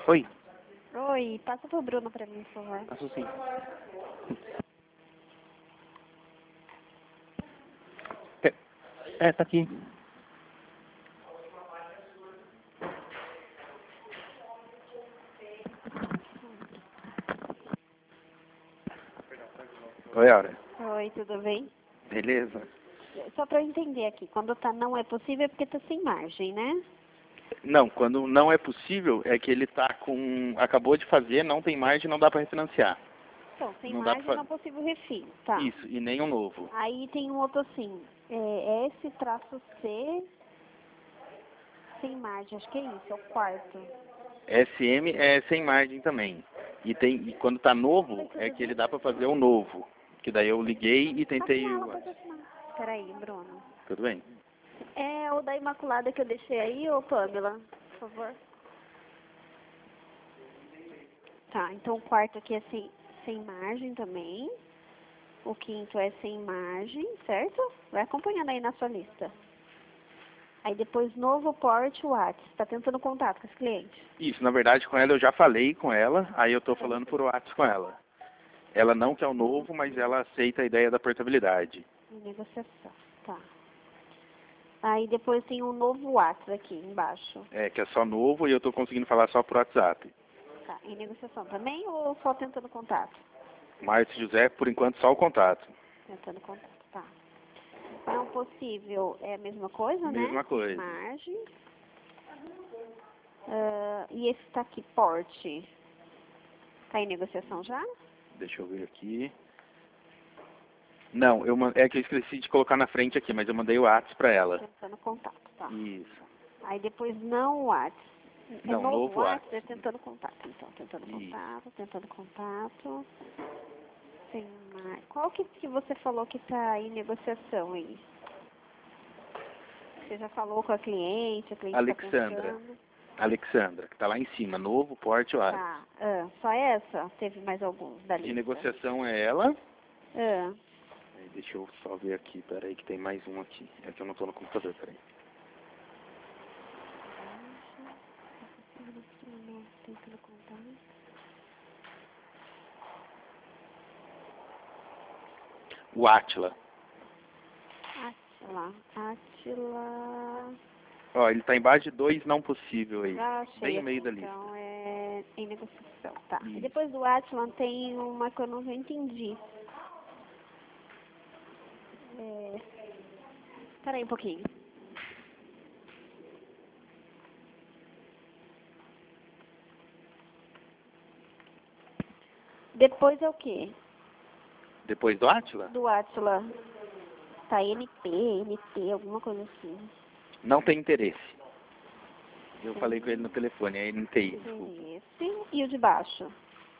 Oi, Oi, passa pro Bruno pra mim, por favor. passo sim. Tá aqui. Oi, Aura. Oi, tudo bem? Beleza? Só pra eu entender aqui, quando tá não é possível é porque tá sem margem, né? Não, quando não é possível é que ele tá com... Acabou de fazer, não tem margem, não dá para refinanciar. Então, sem Não dá margem pra não é possível refis, tá. Isso, e nem um novo. Aí tem um outro assim, S-C sem margem, acho que é isso, é o quarto. SM é sem margem também. E quando tá novo, é que ele dá para fazer o novo. Que daí eu liguei e tentei... Assinar, ela pode assinar. Peraí, Bruno. Tudo bem? É o da Imaculada que eu deixei aí, ô Pamela, por favor. Tá, então o quarto aqui é sem margem também. O quinto é sem margem, certo? Vai acompanhando aí na sua lista. Aí depois novo porte WhatsApp. Tá tentando contato com esse cliente. Isso, na verdade com ela eu já falei com ela, aí eu tô falando por WhatsApp com ela. Ela não quer o novo, mas ela aceita a ideia da portabilidade. Negociação, tá. Aí depois tem um novo WhatsApp aqui embaixo. É, que é só novo e eu tô conseguindo falar só por WhatsApp. Tá, em negociação também ou só tentando contato? Márcio José, por enquanto, só o contato. Tentando contato, tá. Não possível é a mesma coisa, né? Mesma coisa. Margem. E esse tá aqui, porte. Tá em negociação já? Deixa eu ver aqui. Não, é que eu esqueci de colocar na frente aqui, mas eu mandei o WhatsApp pra ela. Tentando contato, tá. Isso. Aí depois não WhatsApp. É Não, novo novo WhatsApp, é WhatsApp. tentando contato. Então, tentando Isso. contato, tentando contato. Tem mais. Qual que você falou que tá em negociação aí? Você já falou com a cliente tá Alexandra. pensando. Alexandra, que tá lá em cima. Novo porte WhatsApp. Tá, só essa? Teve mais alguns da De lista? negociação é ela. Ah, Deixa eu só ver aqui, peraí, que tem mais um aqui. É que eu não tô no computador, peraí. tentando contato. O Átila. Atila. Ó, ele tá embaixo de 2 não possível aí. Já achei Bem no aqui, meio da lista. então é em negociação, tá. E Isso. depois do Atlan tem uma que eu não entendi. Espera aí um pouquinho. Depois é o quê? Depois do Átila? Do Atila. Tá NP, NT, alguma coisa assim. Não tem interesse. Eu falei com ele no telefone, é NTI, desculpa. Interesse. E o de baixo?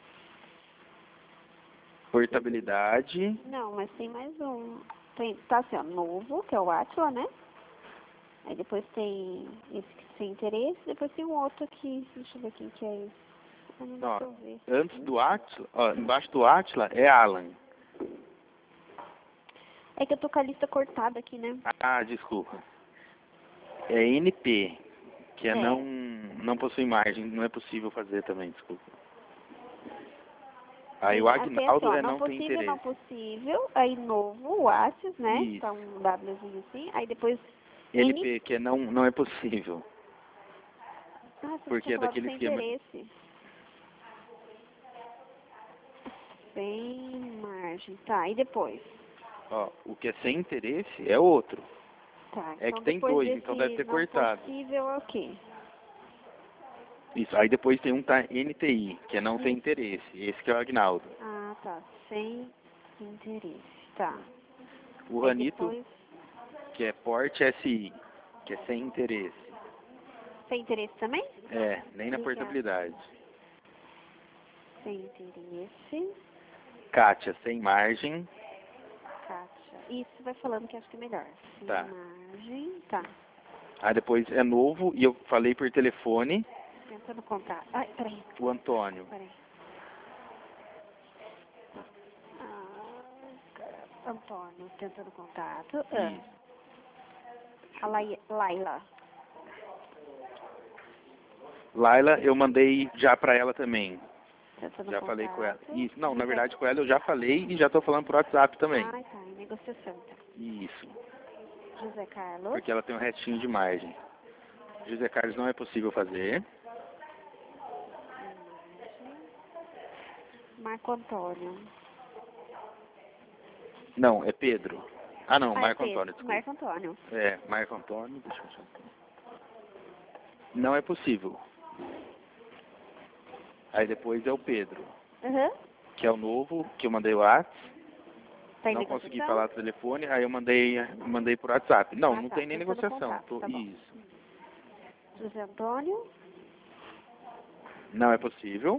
Portabilidade. Não, mas tem mais um. Tá assim, ó, novo, que é o Atila, né? Aí depois tem esse que sem interesse, depois tem um outro aqui. Deixa eu ver quem que é esse. Não dá Ó, pra eu ver. antes do Átila, ó, embaixo do Átila é Alan. É que eu tô com a lista cortada aqui, né? Ah, desculpa. É NP, que é não possui margem, não é possível fazer também, desculpa. Aí o Aqui é assim, Agnaldo ó, não tem interesse. não possível, aí novo, WhatsApp, né? Isso. Tá um Wzinho assim, aí depois NP, que é não é possível. você Porque tinha é falado daquele sem esquema. interesse. Sem margem, tá, e depois? Ó, o que é sem interesse é outro. Tá, É então que tem depois 2, desse então deve ter não cortado. possível é o quê? Isso, aí depois tem um tá NTI, que é não tem Isso. interesse. Esse que é o Agnaldo. Ah, tá, sem interesse, tá. O Aí Ranito, depois, que é porte SI, que é sem interesse. sem interesse também? É, nem na Obrigada. portabilidade. Sem interesse, Kátia, sem margem. Kátia. Isso vai falando que acho que é melhor. Sem Tá. margem, tá. Aí depois é novo e eu falei por telefone, Tentando contar. Ai, peraí. o Antônio. Peraí. Antônio, tentando contato. Isso. A Laila. Laila, eu mandei já pra ela também. Tentando Já falei com ela. contato. Isso. Não, na José- verdade com ela eu já falei e já tô falando por WhatsApp também. Ah, tá, em negociação, tá. Isso. José Carlos. Porque ela tem um restinho de margem. José Carlos não é possível fazer. Marco Antônio. Não, é Pedro. Ah não, Ah, é Marco Pedro. Antônio, desculpa. Marco Antônio. É, Marco Antônio, deixa eu ver. Não é possível. Aí depois é o Pedro, Aham. que é o novo, que eu mandei o WhatsApp. Tá em Não negociação? consegui falar no telefone, aí eu mandei por WhatsApp. Não, Ah, não tá, tem nem tentando negociação. contato, tá bom. Isso. José Antônio. Não é possível.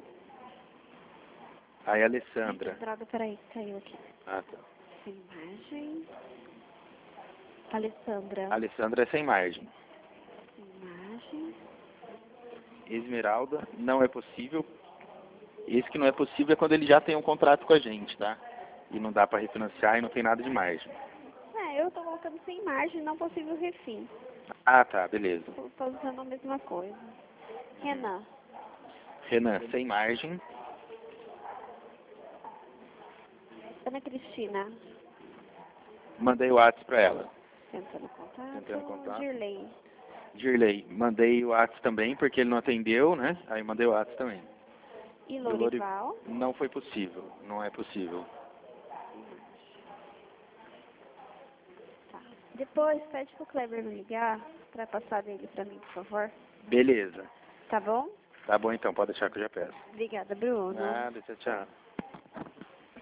Aí Ai, Alessandra. que droga, peraí, caiu aqui. Ah, tá. Sem margem. Alessandra. Alessandra é sem margem. Sem margem. Esmeralda, não é possível. Esse que não é possível é quando ele já tem um contrato com a gente, tá? E não dá para refinanciar e não tem nada de margem. É, eu tô colocando sem margem, não possível refim. Ah, tá, beleza. Tô usando a mesma coisa. Renan. Renan, sem margem. Ana Cristina. Mandei o WhatsApp para ela. Tentando contato. Tentando contato. Dirley. Dirley, mandei o WhatsApp também, porque ele não atendeu, né? Aí mandei o WhatsApp também. E Do Lorival. Não foi possível, não é possível. Tá. Depois, pede pro Kleber me ligar pra passar dele pra mim, por favor. Beleza. Tá bom? Tá bom então, pode deixar que eu já peço. Obrigada, Bruno. Nada, tchau, tchau.